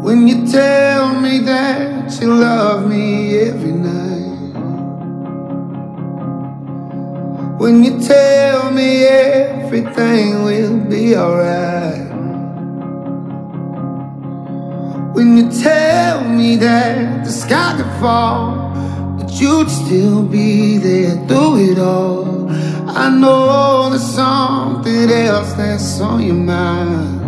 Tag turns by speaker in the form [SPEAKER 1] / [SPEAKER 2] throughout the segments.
[SPEAKER 1] When you tell me that you love me every night, when you tell me everything will be alright, when you tell me that the sky could fall, but you'd still be there through it all, I know there's something else that's on your mind.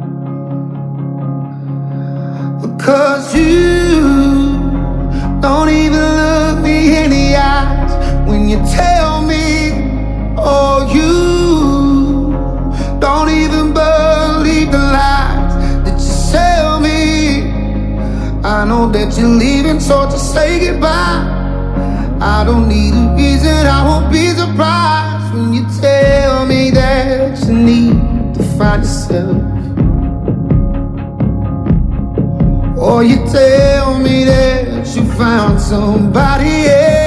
[SPEAKER 1] Because you don't even look me in the eyes when you tell me, oh, you don't even believe the lies that you sell me. I know that you're leaving, so just say goodbye. I don't need a reason, I won't be surprised when you tell me that you need to find yourself. Or you tell me that you found somebody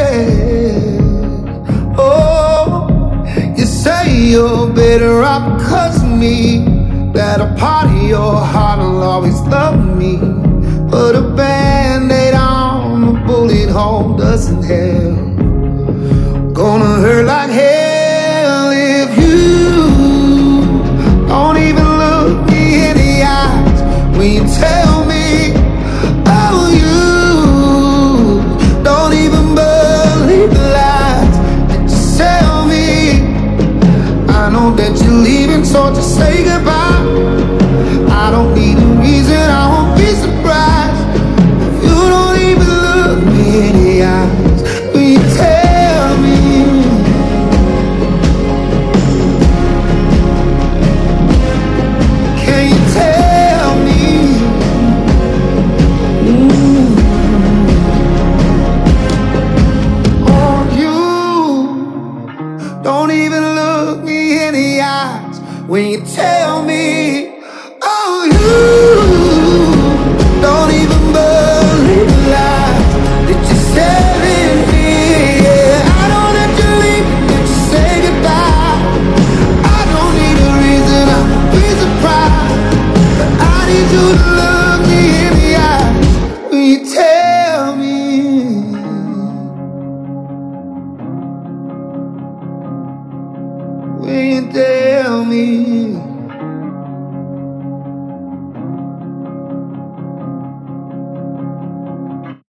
[SPEAKER 1] else. Oh, you say you're better off because of me, that a part of your heart will always love me. But a band-aid on a bullet hole doesn't help. Gonna hurt like hell if you don't even look me in the eyes when you tell me, oh, you don't even believe the lies that you sell me. I know that you're leaving, so just say goodbye. I don't need a reason, I won't be surprised if you don't even look me in the eyes when you tell me. Can you tell me? Oh, you don't even look me in the eyes when you tell me.